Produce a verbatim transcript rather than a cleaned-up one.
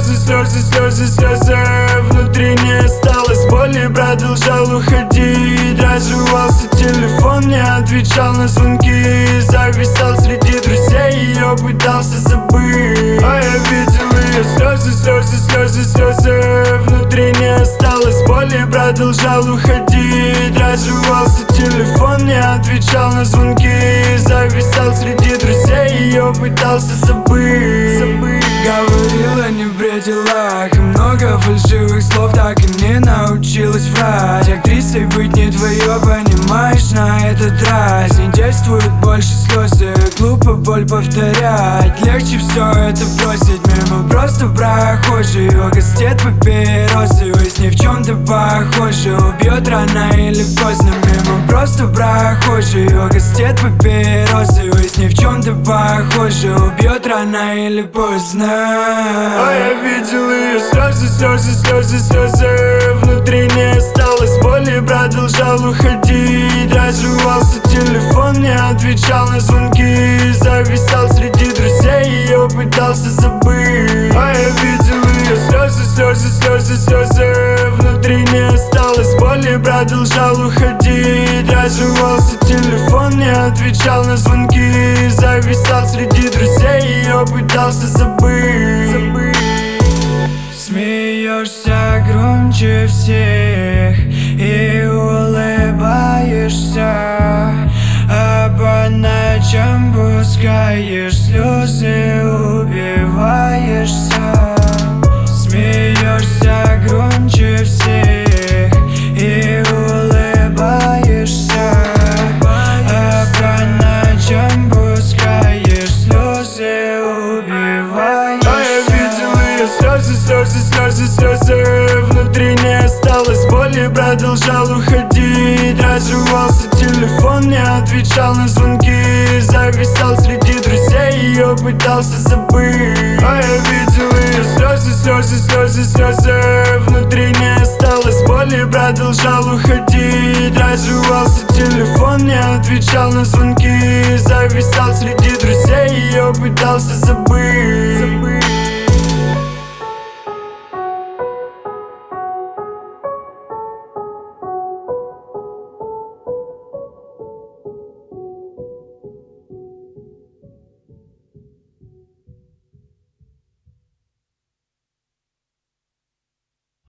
слезы, слезы, слезы, слезы. Внутри не осталось боли, продолжал уходить. Разрывался телефон, не отвечал на звонки. Зависал среди друзей, ее пытался забыть. А я видел ее слезы, слезы, слезы, слезы. Внутри не осталось боли, продолжал уходить. Разрывался телефон, не отвечал на звонки. Зависал среди друзей, ее пытался забыть, забыть. Говорила не в пределах, и много фальшивых слов, так и не научилась врать. Актрисой быть не твое, понимаешь, на этот раз не действуют больше слезы, глупо боль повторять. Легче все это бросить мимо, просто прохожий угостит папиросы. Вы с ней в чем-то похожи, убьет рано или поздно мимо, просто прохожий угостит папиросы. Вы с ней в чем-то похожи, убьет рано или поздно. А я видел ее слезы, слезы, слезы, слезы. Внутри не осталось боли, продолжал уходить. Разрывался телефон, не отвечал на звонки. Зависал среди друзей, ее пытался забыть. А я видел ее слезы, слезы, слезы, слезы. Внутри не осталось боли, продолжал уходить. Разрывался телефон, не отвечал на звонки. Зависал среди друзей, ее пытался забыть, забыть. Смеешься громче всех и улыбаешься, а по ночам пускаешь слезы, убиваешься. Смеешься громче всех и улыбаешься, а по ночам пускаешь слезы, убиваешься. А я видел ее слезы, слезы, слезы, слезы. Внутри не осталось боли, продолжал уходить. Разрывался телефон, не отвечал на звонки. Зависал среди друзей, ее пытался забыть. А я видел ее слезы, слезы, слезы, слезы. Внутри не осталось боли, продолжал уходить. Разрывался телефон, не отвечал на звонки. Зависал среди друзей, ее пытался забыть, забыть.